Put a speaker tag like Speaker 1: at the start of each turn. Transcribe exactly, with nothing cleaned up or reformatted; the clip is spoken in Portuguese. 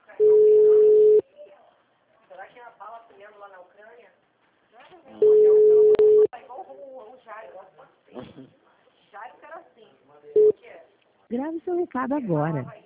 Speaker 1: Será que a bala apanhando lá na Ucrânia? Igual o Jairo. Jairo era assim.
Speaker 2: Grave seu recado agora.